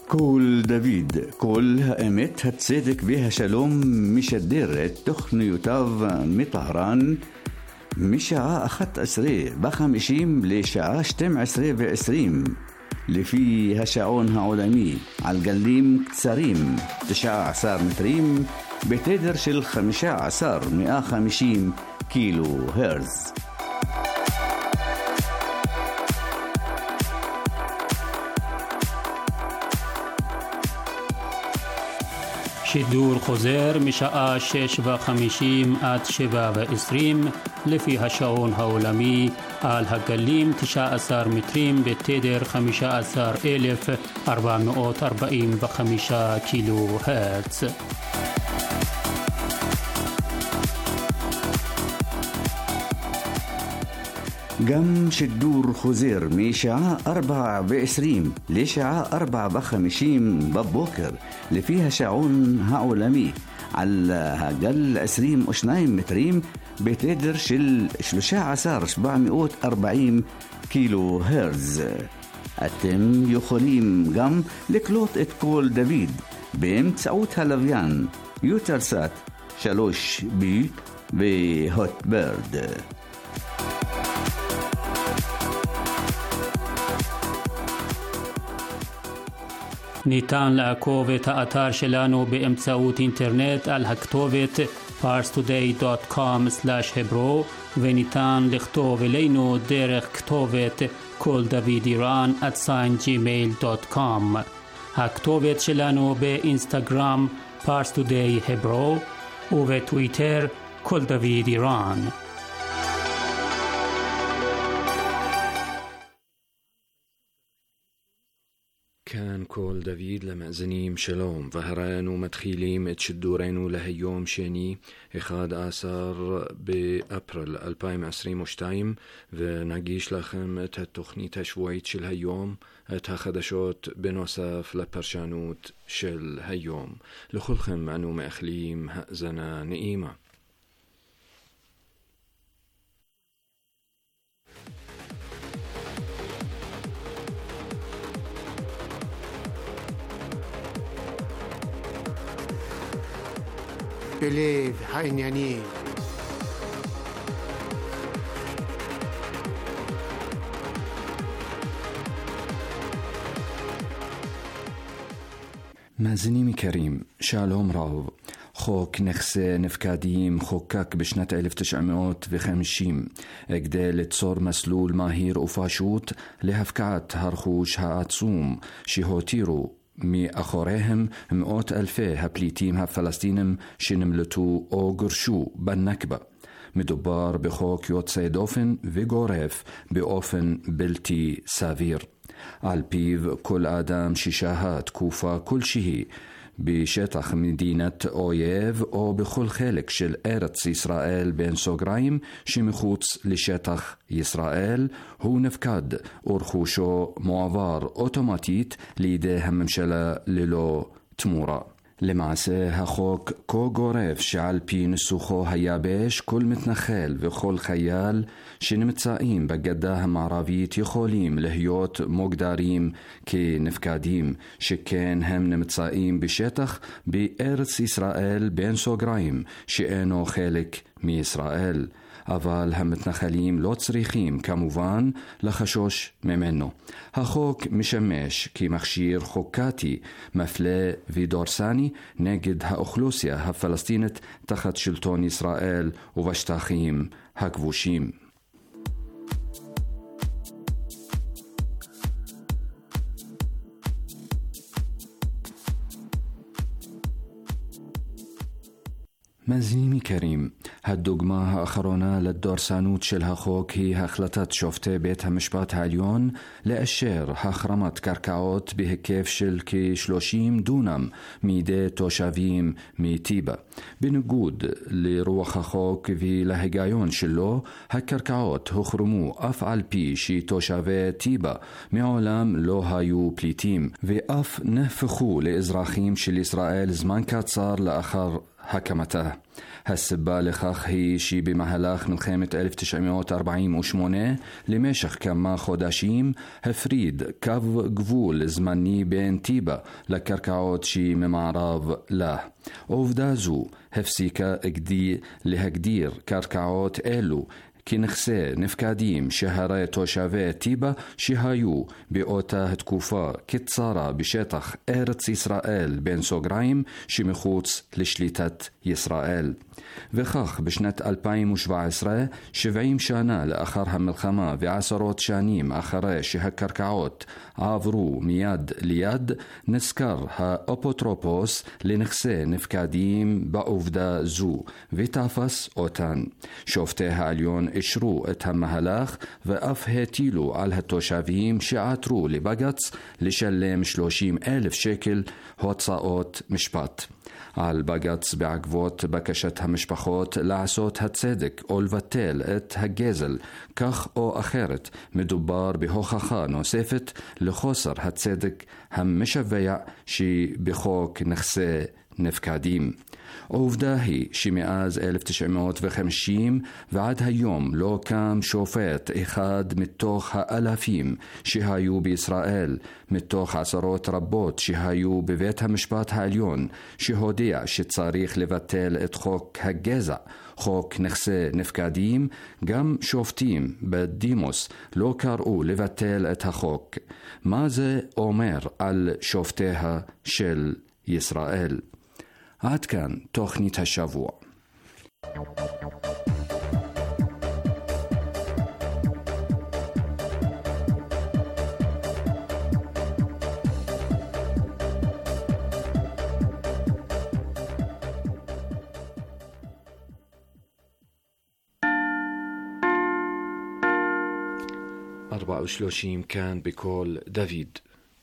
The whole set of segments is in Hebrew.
כל דוד, כל האמת, הצדק והשלום משדר את תוכניותיו מטהרן משעה 11:50 לשעה 12:20 לפי השעון העולמי על גלים קצרים 19 מטרים בתדר של 15,150 קילו הרץ. שידור חוזר משעה 6:50 עד 7:20 לפי השעון העולמי על הגלים 19 מטרים בתדר 15,445 קילו הרץ. גם שידור חוזר משעה 4:20 לשעה 4:50 בבוקר לפי השעון העולמי על הגל 22 מטרים בתדר של 13,740 קילו הרץ. אתם יכולים גם לקלוט את קול דוד באמצעות הלוויין יוטלסאט 3B והוטברד. ניתן לעקוב את האתר שלנו באמצעות אינטרנט על הכתובת parstoday.com/hebro וניתן לכתוב אלינו דרך כתובת koldavidiran@gmail.com. הכתובת שלנו באינסטגרם parstoday.hebro ובטוויטר koldavidiran. كان كول دافيد لمأزنيم شلوم وهرانو مدخيليم اتشدورينو لهيوم شيني إخاد آثار بأبريل 2022 ونجيش لكم التخنية شويت شل هيوم خدشات بنصف لبرشانوت شل هيوم لخلخم أنو مأخليم هأزنا نئيمة. בלב העניינים. מאזינים יקרים, שלום רב. חוק נכסי נפקדים חוקק בשנת 1950 כדי ליצור מסלול מהיר ופשוט להפקעת הרכוש העצום שהותירו מאחוריהם מאות אלפי הפליטים הפלסטינים שנמלטו או גורשו בנכבה. מדובר בחוק יוצא דופן וגורף באופן בלתי סביר. על פיו כל אדם ששהה תקופה כלשהי בשטח מדינת אויב או בכל חלק של ארץ ישראל בין סוגריים שמחוץ לשטח ישראל הוא נפקד ורכושו מועבר אוטומטית לידי הממשלה ללא תמורה. למעשה החוק כה גורף שעל פי ניסוחו היבש כל מתנחל וכל חייל שנמצאים בגדה המערבית יכולים להיות מוגדרים כנפקדים, שכן הם נמצאים בשטח בארץ ישראל בין סוגריים שאינו חלק מישראל. אבל המתנחלים לא צריכים כמובן לחשוש ממנו. החוק משמש כמכשיר חוקתי מפלה ודורסני נגד האוכלוסייה הפלסטינית תחת שלטון ישראל ובשטחים הכבושים. מאזינים יקרים, הדוגמה האחרונה לדורסנות של החוק היא החלטת שופטי בית המשפט העליון לאשר החרמת קרקעות בהיקף של כ-30 דונם מידי תושבים מטיבה. בניגוד לרוח החוק ולהיגיון שלו, הקרקעות הוחרמו אף על פי שתושבי טיבה מעולם לא היו פליטים ואף נהפכו לאזרחים של ישראל זמן קצר לאחר הקמתה. הסיבה לכך היא שבמהלך מלחמת 1948 למשך כמה חודשים הפריד קו גבול זמני בין טיבה לקרקעות שממערב לה. עובדה זו הפסיקה להגדיר קרקעות אלו כנכסי נפקדים שהרי תושבי טיבה שהיו באותה התקופה כצרה בשטח ארץ ישראל בין סוגריים שמחוץ לשליטת ישראל. וכך בשנת 2017, 70 שנה לאחר המלחמה ועשרות שנים אחרי שהקרקעות עברו מיד ליד, נזכר האפוטרופוס לנכסי נפקדים בעובדה זו ותפס אותן. שופטי העליון אישרו את המהלך ואף הטילו על התושבים שעתרו לבג"ץ לשלם 30,000 שקל הוצאות משפט. על בג"ץ בעקבות בקשת המשפחות לעשות הצדק או לבטל את הגזל, כך או אחרת מדובר בהוכחה נוספת לחוסר הצדק המשווע שבחוק נכסי נפקדים. עובדה היא שמאז 1950 ועד היום לא קם שופט אחד מתוך האלפים שהיו בישראל, מתוך עשרות רבות שהיו בבית המשפט העליון, שהודיע שצריך לבטל את חוק הגזע, חוק נכסי נפקדים. גם שופטים בדימוס לא קראו לבטל את החוק. מה זה אומר על שופטיה של ישראל? עד כאן תוכנית השבוע. أربعة وثلاثين كان بقول دافيد.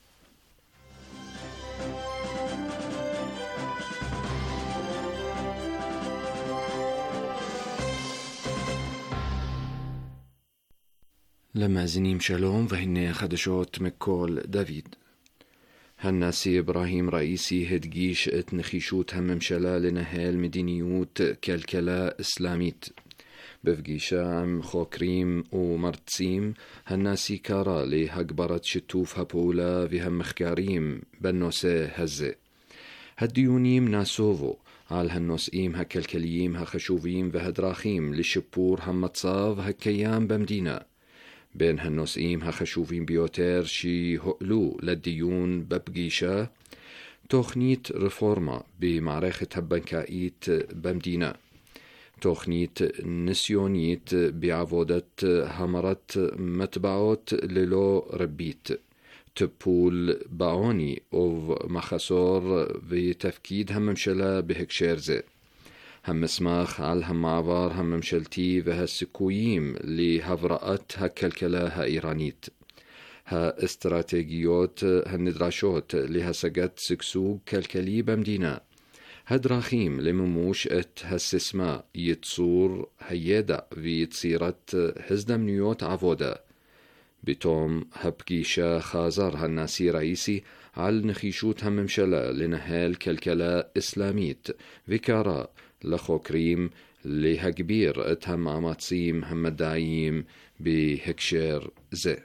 למאזינים שלום, והנה חדשות מכל דוד. הנשיא אברהים ראיסי הדגיש את נחישות הממשלה לנהל מדיניות כלכלה אסלאמית. בפגישה עם חוקרים ומרצים, הנשיא קרא להגברת שיתוף הפעולה והמחקרים בנושא הזה. הדיונים נסובו על הנושאים הכלכליים החשובים והדרכים לשיפור המצב הקיים במדינה. בין הנושאים החשובים ביותר שהועלו לדיון בפגישה, תוכנית רפורמה במערכת הבנקאית במדינה, תוכנית ניסיונית בעבודת המרת מטבעות ללא ריבית, טיפול בעוני ובמחסור ותפקיד הממשלה בהקשר זה, המסמך על המעבר הממשלתי והסיכויים להבראת הכלכלה האיראנית, האסטרטגיות הנדרשות להשגת שגשוג כלכלי במדינה, הדרכים למימוש את הסיסמה ייצור הידע ויצירת הזדמנויות עבודה. בתום הפגישה חזר הנשיא ראיסי על נחישות הממשלה לנהל כלכלה אסלאמית וקרא לחוקרים להגביר את המאמצים המדעיים בהקשר זה.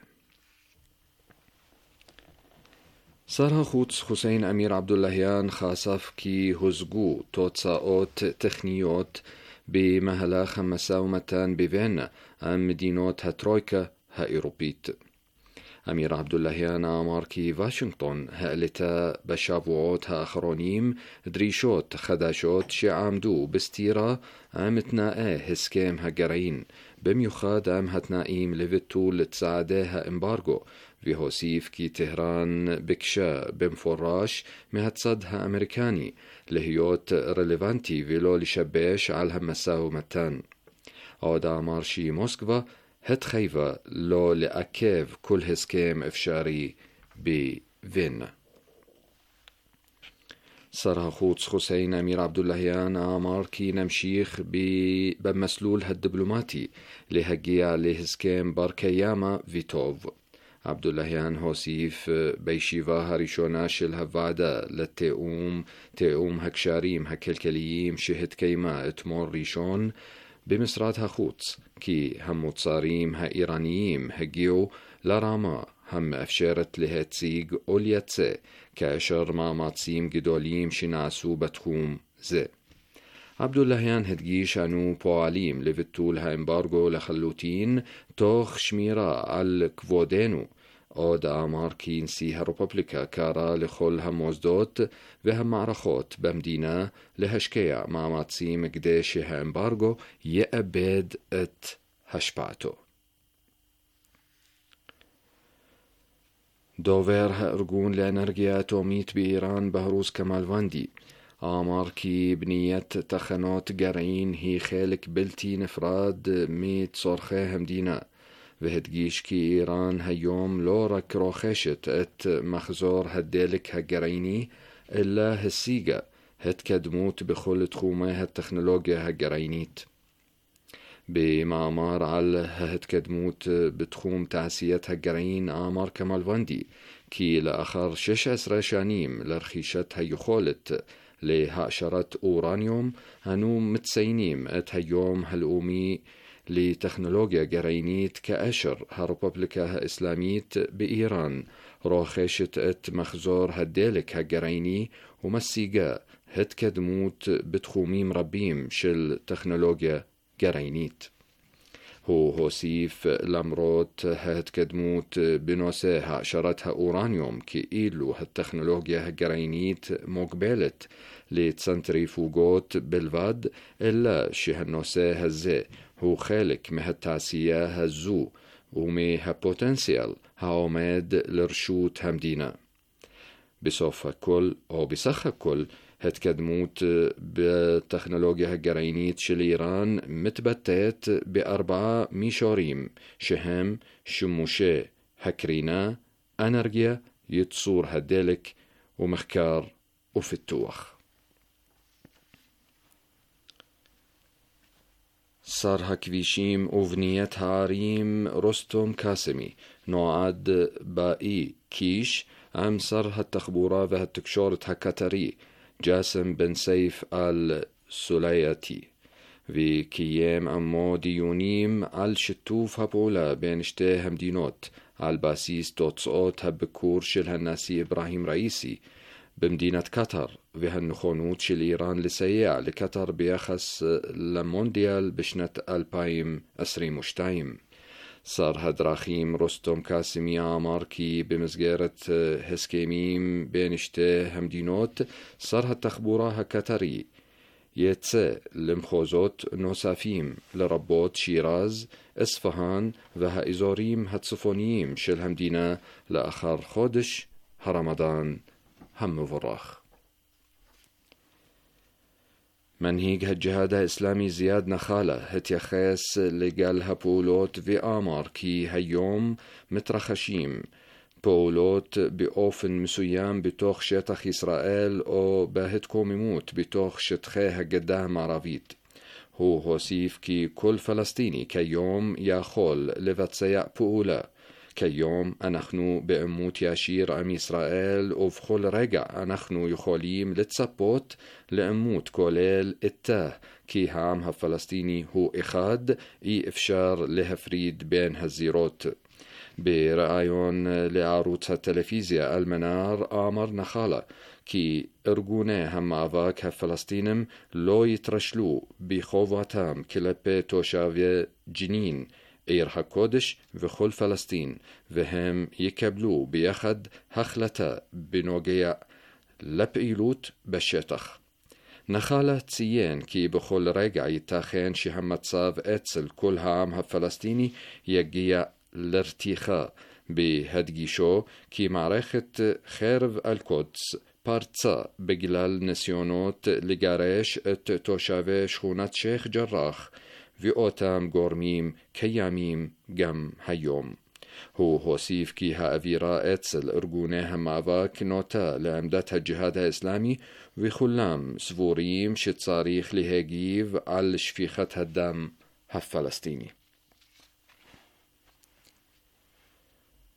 שר החוץ חוסיין אמיר עבדולהיאן חשף כי הושגו תוצאות טכניות במהלך המשא ומתן בווינה עם מדינות הטרויקה האירופית. אמיר עבדולהיאן אמר כי וושינגטון העלתה בשבועות האחרונים דרישות חדשות שעמדו בסתירה עם תנאי הסכם הגרעין, במיוחד עם התנאים לביטול צעדי האמברגו, והוסיף כי טהרן ביקשה במפורש מהצד האמריקני להיות רלוונטי ולא לשבש על המשא ומתן. עוד אמר שמוסקבה התחייבה לא לעכב כל הסכם אפשרי בווינה. שר החוץ חוסיין אמיר עבדולהיאן אמר כי נמשיך במסלול הדיפלומטי להגיע להסכם בר קיימא וטוב. עבדולהיאן הוסיף בישיבה הראשונה של הוועדה לתיאום הקשרים הכלכליים שהתקיימה אתמול ראשון במשרד החוץ, כי המוצרים האיראניים הגיעו לרמה המאפשרת להציג או לייצא כאשר מאמצים גדולים שנעשו בתחום זה. עבדולהיאן הדגיש אנו פועלים לביטול האמברגו לחלוטין תוך שמירה על כבודנו. עוד אמר כי נשיא הרפובליקה קרא לכל המוסדות והמערכות במדינה להשקיע מאמצים כדי שהאמברגו יאבד את השפעתו. דובר הארגון לאנרגיה אטומית באיראן בהרוס כמאל ונדי אמר כי בניית תחנות גרעין היא חלק בלתי נפרד מצורכי המדינה, והדגיש כי איראן היום לא רק רוכשת את מחזור הדלק הגרעיני, אלא השיגה התקדמות בכל תחומי הטכנולוגיה הגרעינית. במאמר על ההתקדמות בתחום תעשיית הגרעין אמר כמאל ונדי כי לאחר 16 שנים לרכישת היכולת להעשרת אורניום, אנו מציינים את היום הלאומי לטכנולוגיה גרעינית כאשר הרפובליקה האסלאמית באיראן רוכשת את מחזור הדלק הגרעיני ומשיגה התקדמות בתחומים רבים של טכנולוגיה גרעינית. הוא הוסיף למרות ההתקדמות בנושא העשרת האורניום כאילו הטכנולוגיה הגרעינית מוגבלת לצנטריפוגות בלבד, אלא שהנושא הזה הוא חלק מהתעשייה הזו ומהפוטנציאל העומד לרשות המדינה. בסוף הכל או בסך הכל התקדמות בטכנולוגיה הגרעינית של איראן מתבטאת בארבעה מישורים שהם שימושי הקרינה, אנרגיה, ייצור הדלק ומחקר ופיתוח. שר הכבישים ובניית הערים רוסטום קאסמי נועד באי קיש עם שר התחבורה והתקשורת הקטרי ג'אסם בן סייף אל-סולייתי, וקיים עמו דיונים על שיתוף הפעולה בין שתי המדינות על בסיס תוצאות הביקור של הנשיא אברהים ראיסי במדינת קטר והנכונות של איראן לסייע לקטר ביחס למונדיאל בשנת 2022. שר הדרכים רוסטום קאסמי אמר כי במסגרת הסכמים בין שתי המדינות, שר התחבורה הקטרי יצא למחוזות נוספים לרבות שירז, אספהאן והאזורים הצפוניים של המדינה לאחר חודש הרמדאן המבורך. מנהיג הג'יהאד האסלאמי זיאד נחאלה התייחס לגל הפעולות ואמר כי היום מתרחשים פעולות באופן מסוים בתוך שטח ישראל או בהתקוממות בתוך שטחי הגדה המערבית. הוא הוסיף כי כל פלסטיני כיום יכול לבצע פעולה. כיום אנחנו בעימות ישיר עם ישראל ובכל רגע אנחנו יכולים לצפות לעימות כולל איתה, כי העם הפלסטיני הוא אחד, אי אפשר להפריד בין הזירות. בראיון לערוץ הטלוויזיה אל-מנאר אמר נחאלה כי ארגוני המאבק הפלסטינים לא יתרשלו בחובתם כלפי תושבי ג'נין, עיר הקודש וכל פלסטין, והם יקבלו ביחד החלטה בנוגע לפעילות בשטח. נחאלה ציין כי בכל רגע ייתכן שהמצב אצל כל העם הפלסטיני יגיע לרתיחה, בהדגישו כי מערכת חרב אל-קודס פרצה בגלל ניסיונות לגרש את תושבי שכונת שייח ג'ראח, ואותם גורמים קיימים גם היום. הוא הוסיף כי האווירה אצל ארגוני המאבק נוטה לעמדת הג'יהאד האסלאמי, וכולם סבורים שצריך להגיב על שפיכת הדם הפלסטיני.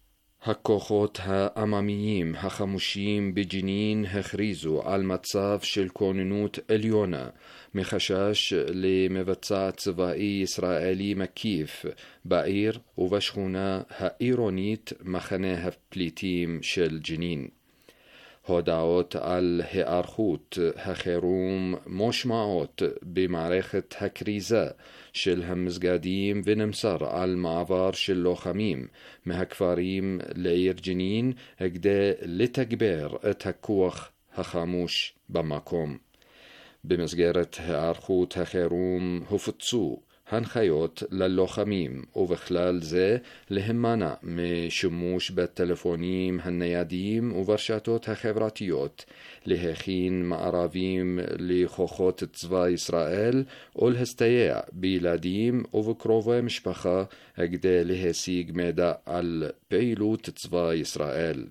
הכוחות העממיים החמושים בג'נין הכריזו על מצב של כוננות עליונה מחשש למבצע צבאי ישראלי מקיף בעיר ובשכונה העירונית מחנה הפליטים של ג'נין. הודעות על היערכות החירום מושמעות במערכת הכריזה של המסגדים ונמסר על מעבר של לוחמים מהכפרים לעיר ג'נין כדי לתגבר את הכוח החמוש במקום. במסגרת היערכות החירום הופצו הנחיות ללוחמים ובכלל זה להימנע משימוש בטלפונים הניידים וברשתות החברתיות, להכין מארבים לכוחות צבא ישראל ולהסתייע בילדים ובקרובי משפחה כדי להשיג מידע על פעילות צבא ישראל.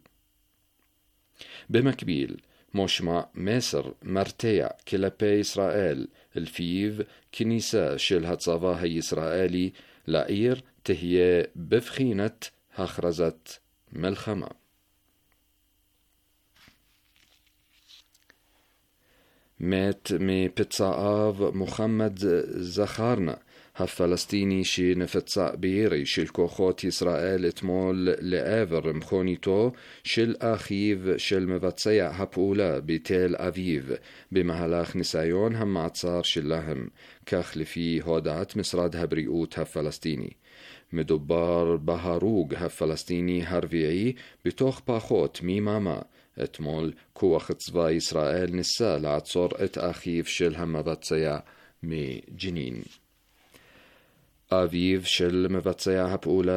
במקביל מושמע מסר מרתיע כלפי ישראל לפיו כניסה של הצבא הישראלי לעיר תהיה בבחינת הכרזת מלחמה. מת מפצעיו מוחמד זכרנה, הפלסטיני שנפצע בירי של כוחות ישראל אתמול לעבר מכוניתו של אחיו של מבצע הפעולה בתל אביב במהלך ניסיון המעצר שלהם, כך לפי הודעת משרד הבריאות הפלסטיני. מדובר בהרוג הפלסטיני הרביעי בתוך פחות מיממה. אתמול כוח צבא ישראל ניסה לעצור את אחיו של המבצע מג'נין. אביו של מבצע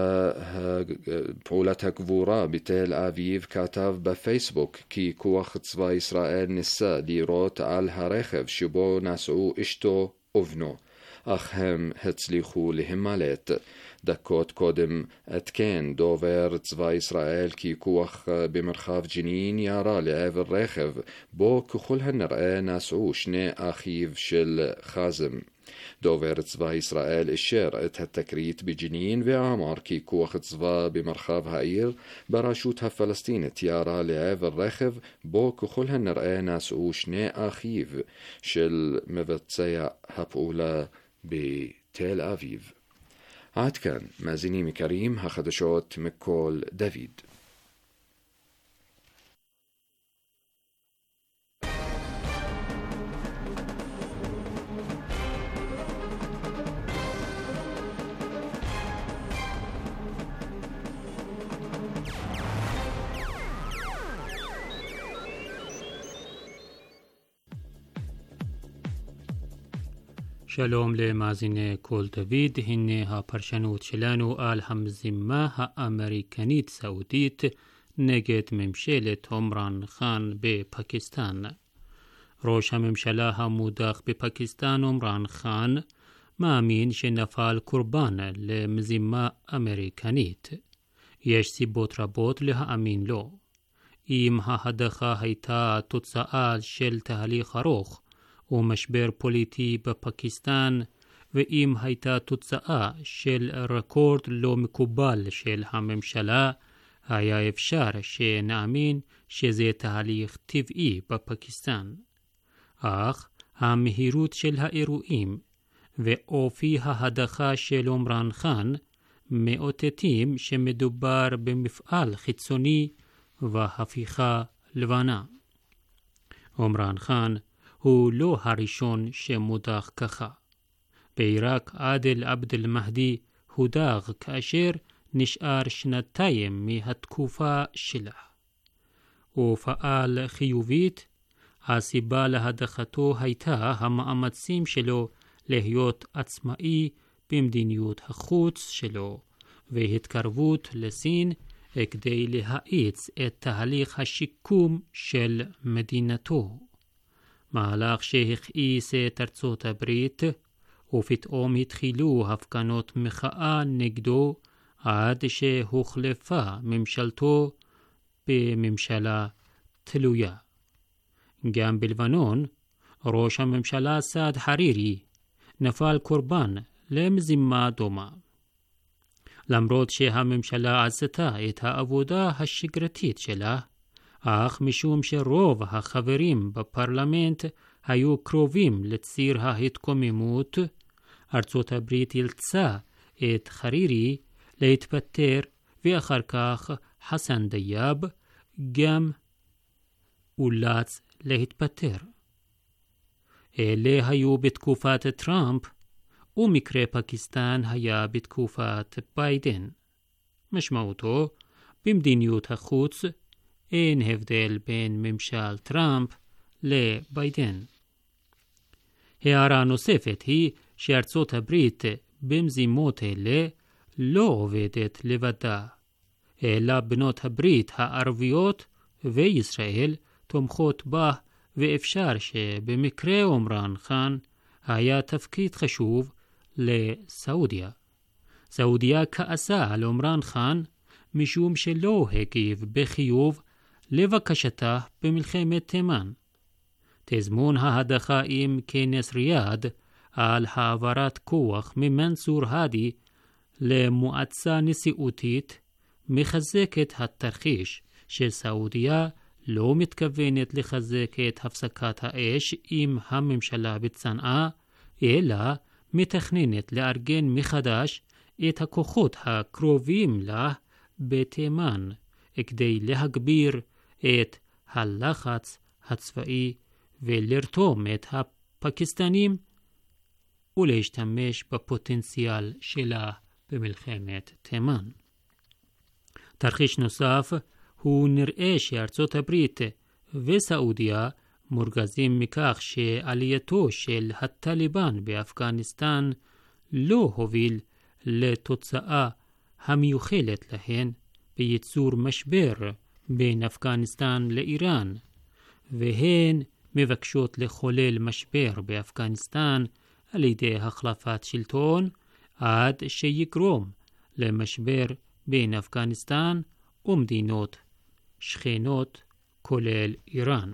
פעולת הגבורה בתל אביב כתב בפייסבוק כי כוח צבא ישראל ניסה לירות על הרכב שבו נסעו אשתו ובנו, אך הם הצליחו להימלט. דקות קודם עדכן דובר צבא ישראל כי כוח במרחב ג'נין ירה לעבר רכב בו ככל הנראה נסעו שני אחיו של חזם. דובר צבא ישראל אישר את התקרית בג'נין ואמר כי כוח צבא במרחב העיר ברשות הפלסטינית ירה לעבר רכב בו ככל הנראה נסעו שני אחיו של מבצע הפעולה בתל אביב. עד כאן, מאזינים יקרים, החדשות מכל דוד. שלום למאזיני כל דוד, הנה הפרשנות שלנו על המזימה האמריקנית סעודית נגד ממשלת עומרן חאן בפקיסטן. ראש הממשלה המודח בפקיסטן עומרן חאן מאמין שנפל קורבן למזימה אמריקנית. יש סיבות רבות להאמין לו. אם ההדחה הייתה תוצאה של תהליך ארוך ומשבר פוליטי בפקיסטן, ואם הייתה תוצאה של רקורד לא מקובל של הממשלה, היה אפשר שנאמין שזה תהליך טבעי בפקיסטן. אך המהירות של האירועים ואופי ההדחה של עומרן חאן מאותתים שמדובר במפעל חיצוני והפיכה לבנה. עומרן חאן הוא לא הראשון שמודח ככה. בעיראק עאדל עבד אל-מהדי הודח כאשר נשאר שנתיים מהתקופה שלה. הוא פעל חיובית. הסיבה להדחתו הייתה המאמצים שלו להיות עצמאי במדיניות החוץ שלו והתקרבות לסין כדי להאיץ את תהליך השיקום של מדינתו. מהלך שהכעיס את ארצות הברית, ופתאום התחילו הפגנות מחאה נגדו עד שהוחלפה ממשלתו בממשלה תלויה. גם בלבנון, ראש הממשלה סעד חרירי נפל קורבן למזימה דומה. למרות שהממשלה עשתה את העבודה השגרתית שלה, אך משום שרוב החברים בפרלמנט היו קרובים לציר ההתקוממות, ארצות הברית אילצה את חרירי להתפטר, ואחר כך חסן דייב גם אולץ להתפטר. אלה היו בתקופת טראמפ, ומקרה פקיסטן היה בתקופת ביידן. משמעותו, במדיניות החוץ אין הבדל בין ממשל טראמפ לביידן. הערה נוספת היא שארצות הברית במזימות אלה לא עובדת לבדה, אלא בנות הברית הערביות וישראל תומכות בה, ואפשר שבמקרה עומרן חאן היה תפקיד חשוב לסעודיה. סעודיה כעסה על עומרן חאן משום שלא הגיב בחיוב לבקשתה במלחמת תימן. תזמון ההדחה עם כנס ריאד על העברת כוח ממנסור האדי למועצה נשיאותית מחזק את התרחיש שסעודיה לא מתכוונת לחזק את הפסקת האש עם הממשלה בצנעה, אלא מתכננת לארגן מחדש את הכוחות הקרובים לה בתימן, כדי להגביר את הלחץ הצבאי ולרתום את הפקיסטנים ולהשתמש בפוטנציאל שלה במלחמת תימן. תרחיש נוסף הוא נראה שארצות הברית וסעודיה מורגזים מכך שעלייתו של הטליבן באפגניסטן לא הוביל לתוצאה המיוחלת להן בייצור משבר בין אפגניסטן לאיראן, והן מבקשות לחולל משבר באפגניסטן על ידי החלפת שלטון עד שיגרום למשבר בין אפגניסטן ומדינות שכנות כולל איראן.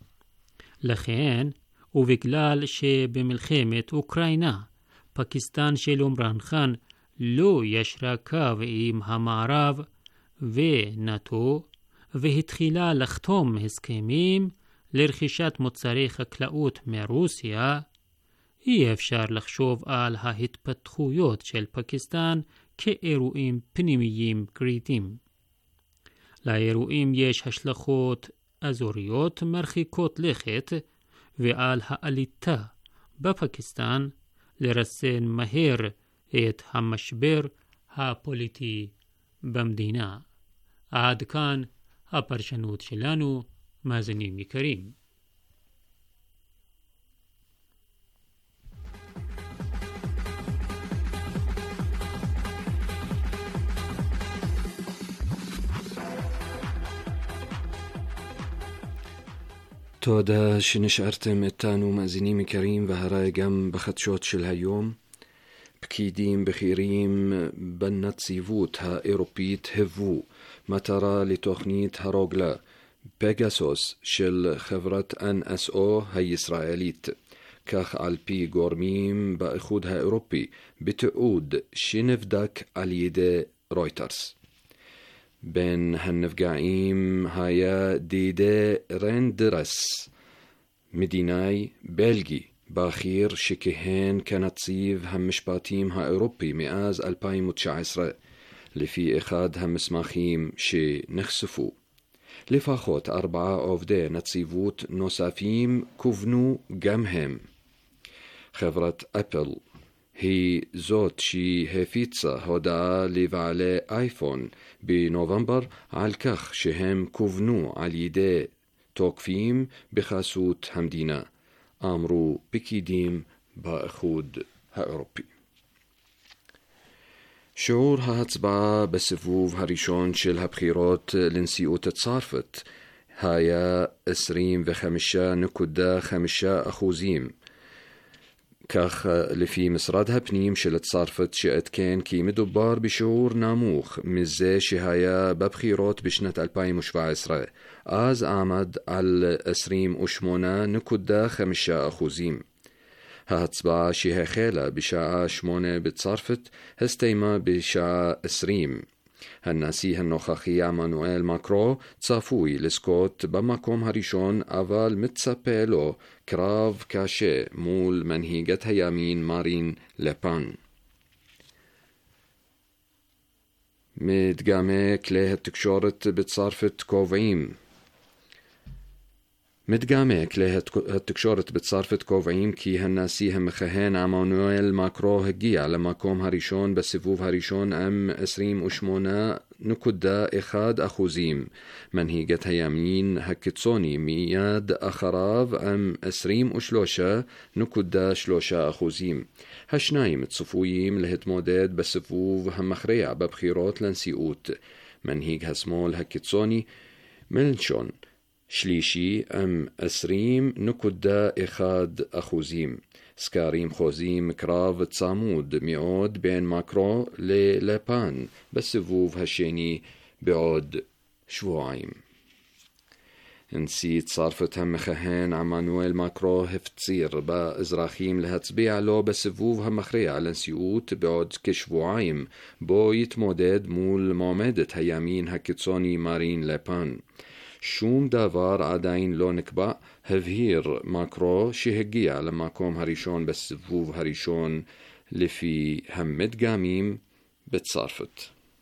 לכן, ובגלל שבמלחמת אוקראינה פקיסטן של עומרן חאן לא ישרה קו עם המערב ונאט"ו, והתחילה לחתום הסכמים לרכישת מוצרי חקלאות מרוסיה, אי אפשר לחשוב על ההתפתחויות של פקיסטן כאירועים פנימיים גרידים. לאירועים יש השלכות אזוריות מרחיקות לכת, ועל העליתה בפקיסטן לרסן מהר את המשבר הפוליטי במדינה. עד כאן הפרשנות שלנו, מאזינים יקרים. תודה שנשארתם איתנו מאזינים יקרים, והרי גם בחדשות של היום. פקידים בכירים בנציבות האירופית היוו מטרה לתוכנית הרוגלה פגסוס של חברת NSO הישראלית, כך על פי גורמים באיחוד האירופי בתיעוד שנבדק על ידי רויטרס. בין הנפגעים היה דידה רנדרס, מדינאי בלגי בכיר שכהן כנציב המשפטים האירופי מאז 2019, לפי אחד המסמכים שנחשפו. לפחות 4 עובדי נציבות נוספים כוונו גם הם. חברת אפל היא זאת שהפיצה הודעה לבעלי אייפון בנובמבר על כך שהם כוונו על ידי תוקפים בחסות המדינה, אמרו פקידים באיחוד האירופי. שיעור ההצבעה בסיבוב הראשון של הבחירות לנשיאות צרפת היה 25.5%, כך לפי משרד הפנים של צרפת, שעדכן כי מדובר בשיעור נמוך מזה שהיה בבחירות בשנת 2017, אז עמד על 28.5%. ההצבעה שהחלה בשעה 8 בצרפת הסתיימה בשעה 20. הנשיא הנוכחי עמנואל מקרו צפוי לזכות במקום הראשון, אבל מצפה לו קרב קשה מול מנהיגת הימין מרין לפן. מדגמי כלי התקשורת בצרפת קובעים כי הנשיא המכהן עמנואל מקרו הגיע למקום הראשון בסיבוב הראשון עם 28.1%. מנהיגת הימין הקיצוני מיד אחריו עם 23.3%. השניים צפויים להתמודד בסיבוב המכריע בבחירות לנשיאות. מנהיג השמאל הקיצוני מלנשון שלישי עם 20.1%. סקרים חוזים קרב צמוד מאוד בין מקרו ללפן בסיבוב השני בעוד שבועיים. נשיא צרפת המכהן עמנואל מקרו הפציר באזרחים להצביע לו בסיבוב המכריע לנשיאות בעוד כשבועיים, בו יתמודד מול מועמדת הימין הקיצוני מרין לפן. שום דבר עדיין לא נקבע, הבהיר מקרו שהגיע למקום הראשון בסיבוב הראשון לפי המדגמים בצרפת.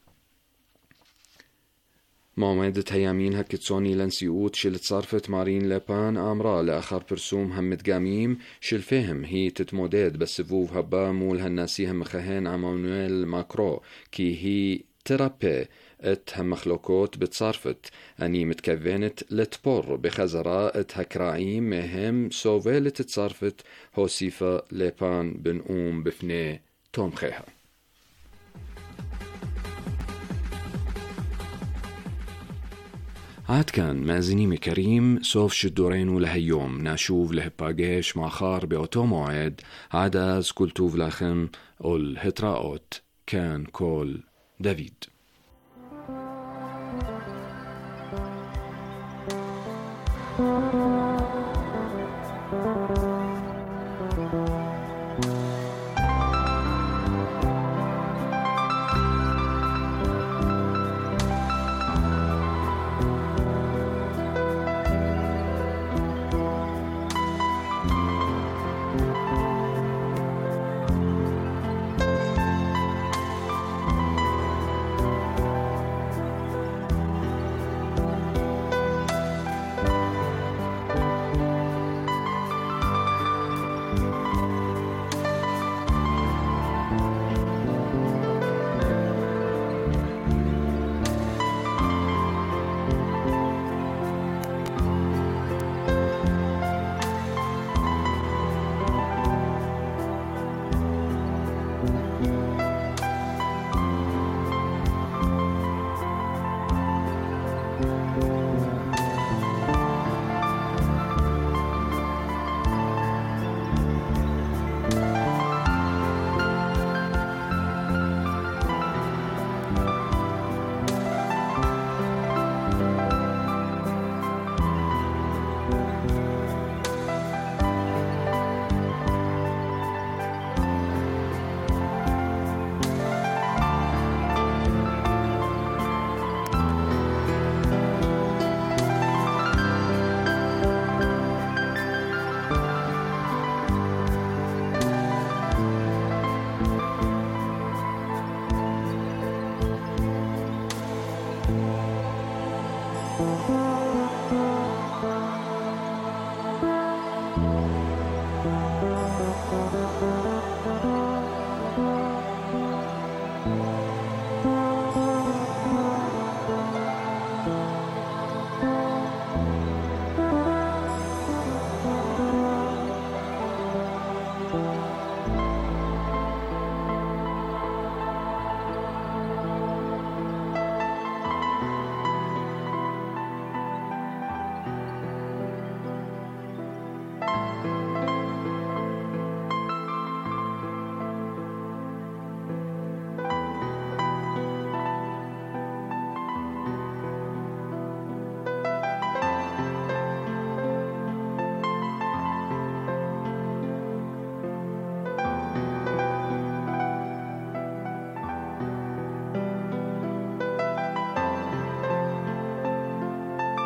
מועמדת הימין הקיצוני לנשיאות של צרפת מרין לפן אמרה לאחר פרסום המדגמים שלפיהם היא תתמודד בסיבוב הבא מול הנשיא המכהן עמנואל מקרו כי היא תרפא את המחלוקות בצרפת. אני מתכוונת לתפור בחזרה את הקרעים מהם סובלת צרפת, הוסיפה לפן בנאום בפני תומכיה. עד כאן מאזינים יקרים, סוף שידורנו להיום. נשוב להיפגש מחר באותו מועד. עד אז כל טוב לכם ולהתראות. כאן כל דוד. Thank you.